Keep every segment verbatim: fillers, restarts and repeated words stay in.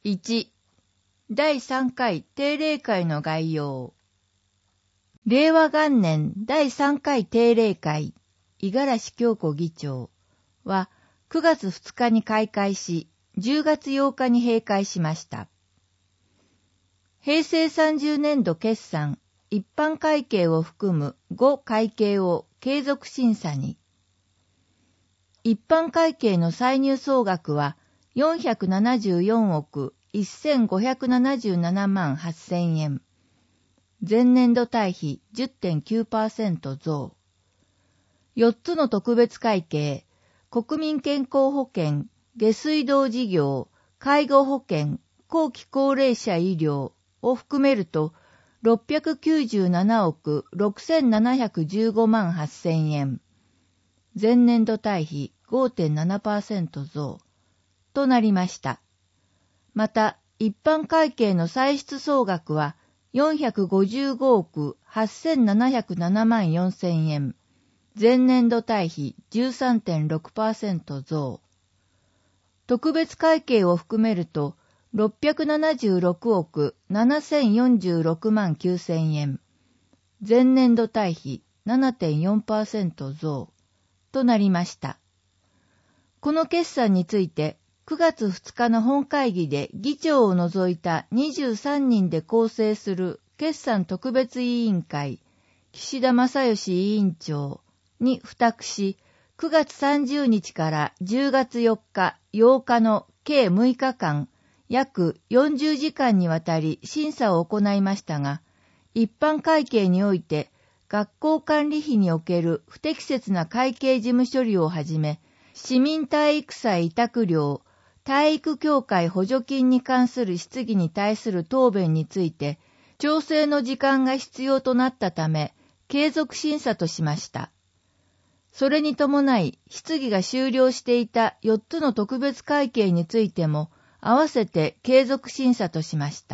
いち、だいさんかい定例会の概要。れいわがんねんだいさんかい定例会、五十嵐京子議長はくがつふつかに開会し、じゅうがつようかに閉会しました。へいせいさんじゅうねんど決算、一般会計を含むご会計を継続審査に。一般会計の歳入総額はよんひゃくななじゅうよんおくせんごひゃくななじゅうななまんはっせんえん。前年度対比 じゅってんきゅうパーセント 増。よっつの特別会計、国民健康保険、下水道事業、介護保険、後期高齢者医療を含めるとろっぴゃくきゅうじゅうななおくろくせんななひゃくじゅうごまんはっせんえん。前年度対比 ごてんななパーセント 増となりました。また、一般会計の歳出総額はよんひゃくごじゅうごおくはっせんななひゃくななまんよんせんえん。前年度対比 じゅうさんてんろくパーセント 増。特別会計を含めるとろっぴゃくななじゅうろくおくななせんよんじゅうろくまんきゅうせんえん。前年度対比 ななてんよんパーセント 増となりました。この決算についてくがつふつかの本会議で議長を除いたにじゅうさんにんで構成する決算特別委員会、岸田正義委員長に付託し、くがつさんじゅうにちからじゅうがつよっか、ようかの計むいかかん、約よんじゅうじかんにわたり審査を行いましたが、一般会計において学校管理費における不適切な会計事務処理をはじめ、市民体育祭委託料、体育協会補助金に関する質疑に対する答弁について、調整の時間が必要となったため、継続審査としました。それに伴い、質疑が終了していたよっつの特別会計についても、合わせて継続審査としました。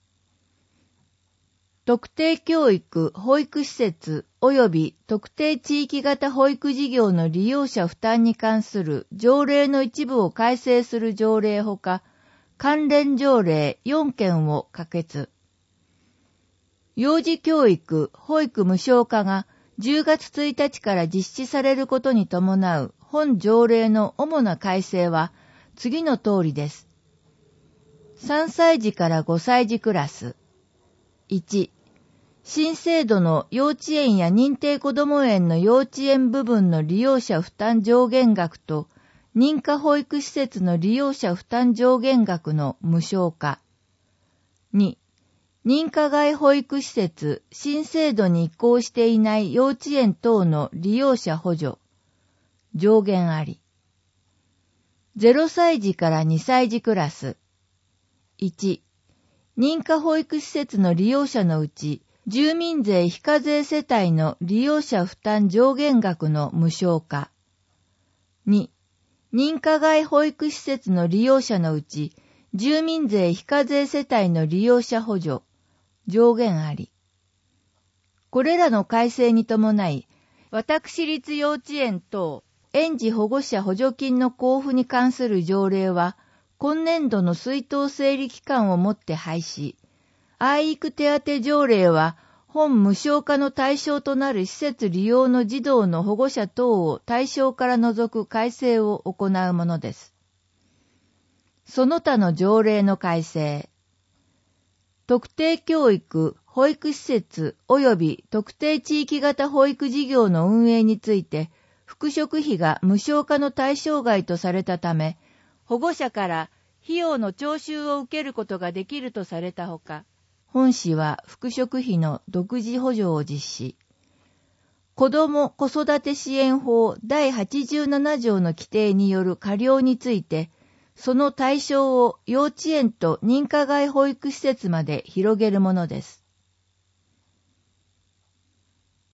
特定教育・保育施設及び特定地域型保育事業の利用者負担に関する条例の一部を改正する条例ほか、関連条例よんけんを可決。幼児教育・保育無償化がじゅうがつついたちから実施されることに伴う本条例の主な改正は次の通りです。さんさいじからごさいじクラス。いち、新制度の幼稚園や認定こども園の幼稚園部分の利用者負担上限額と認可保育施設の利用者負担上限額の無償化。に、認可外保育施設、新制度に移行していない幼稚園等の利用者補助。上限あり。ゼロさいじからにさいじクラス。いち、認可保育施設の利用者のうち、住民税非課税世帯の利用者負担上限額の無償化。に、認可外保育施設の利用者のうち、住民税非課税世帯の利用者補助。上限あり。これらの改正に伴い、私立幼稚園等園児保護者補助金の交付に関する条例は、今年度の出納整理期間をもって廃止。愛育手当条例は、本無償化の対象となる施設利用の児童の保護者等を対象から除く改正を行うものです。その他の条例の改正。特定教育、保育施設及び特定地域型保育事業の運営について、復職費が無償化の対象外とされたため、保護者から費用の徴収を受けることができるとされたほか、本市は復職費の独自補助を実施。子ども子育て支援法だいはちじゅうななじょうの規定による過料について、その対象を幼稚園と認可外保育施設まで広げるものです。